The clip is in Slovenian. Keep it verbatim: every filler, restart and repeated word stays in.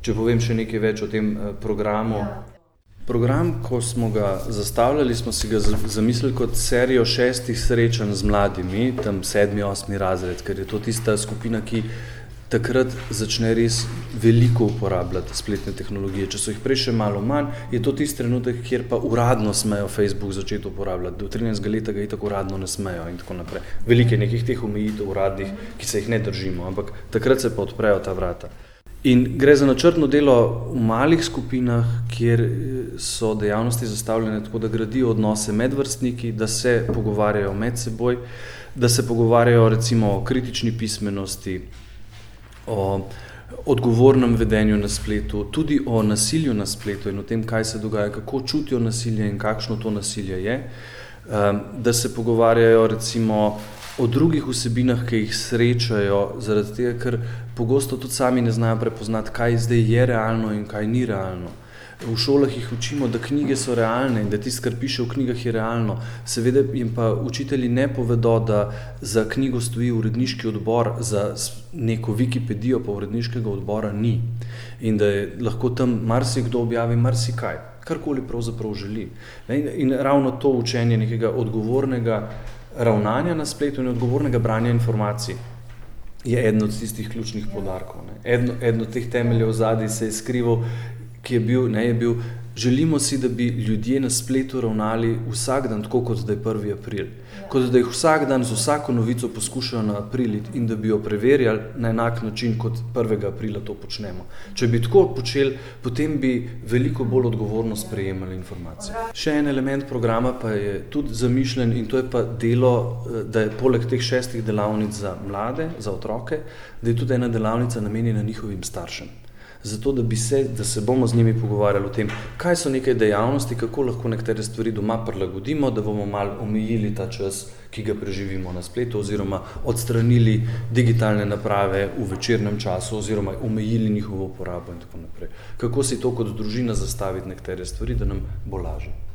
če povem še nekaj več o tem programu. Program, ko smo ga zastavljali, smo si ga zamislili kot serijo šestih srečanj z mladimi, tam sedmi, osmi razred, ker je to tista skupina, ki takrat začne res veliko uporabljati spletne tehnologije. Če so jih prej še malo manj, je to tisti trenutek, kjer pa uradno smejo Facebook začeti uporabljati. Do trinajstega leta ga itak uradno ne smejo in tako naprej. Veliko je nekih teh omejitev uradnih, ki se jih ne držimo, ampak takrat se pa odprejo ta vrata. In gre za načrtno delo v malih skupinah, kjer so dejavnosti zastavljene tako, da gradijo odnose med vrstniki, da se pogovarjajo med seboj, da se pogovarjajo recimo o kritični pismenosti, o odgovornem vedenju na spletu, tudi o nasilju na spletu in o tem, kaj se dogaja, kako čutijo nasilje in kakšno to nasilje je, da se pogovarjajo recimo o drugih vsebinah, ki jih srečajo, zaradi tega, ker pogosto tudi sami ne znajo prepoznati, kaj zdaj je realno in kaj ni realno. V šolah jih učimo, da knjige so realne in da tisto, kar piše v knjigah, je realno. Seveda jim pa učitelji ne povedo, da za knjigo stoji uredniški odbor, za neko Wikipedijo pa uredniškega odbora ni. In da je lahko tam marsikdo objavi marsikaj, karkoli pravzaprav želi. In, in ravno to učenje nekega odgovornega ravnanja na spletu in odgovornega branja informacij je eden od tistih ključnih poudarkov. Eden, eden od teh temeljev zadaj se je skrival, ki je bil, ne, je bil, želimo si, da bi ljudje na spletu ravnali vsak dan tako, kot da je prvi april. Kot da jih vsak dan z vsako novico poskušajo naapriliti in da bi jo preverjali na enak način, kot prvega aprila to počnemo. Če bi tako počeli, potem bi veliko bolj odgovorno sprejemali informacije. Še en element programa pa je tudi zamišljen in to je pa delo, da je poleg teh šestih delavnic za mlade, za otroke, da je tudi ena delavnica namenjena njihovim staršem. Zato, da bi se, da se bomo z njimi pogovarjali o tem, kaj so neke dejavnosti, kako lahko nekatere stvari doma prilagodimo, da bomo malo omejili ta čas, ki ga preživimo na spletu, oziroma odstranili digitalne naprave v večernem času, oziroma omejili njihovo uporabo in tako naprej. Kako si to kot družina zastaviti nekatere stvari, da nam bo lažje.